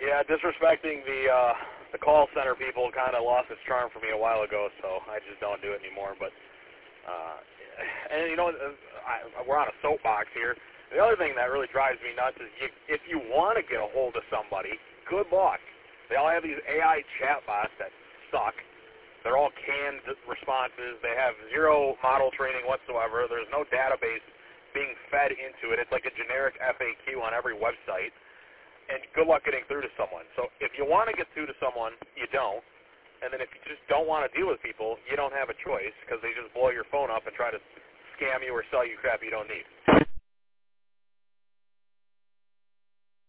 Yeah, disrespecting the call center people kind of lost its charm for me a while ago, so I just don't do it anymore. But and you know, we're on a soapbox here. The other thing that really drives me nuts is if you want to get a hold of somebody, good luck. They all have these AI chatbots that suck. They're all canned responses. They have zero model training whatsoever. There's no database being fed into it. It's like a generic FAQ on every website. And good luck getting through to someone. So if you want to get through to someone, you don't. And then if you just don't want to deal with people, you don't have a choice because they just blow your phone up and try to scam you or sell you crap you don't need.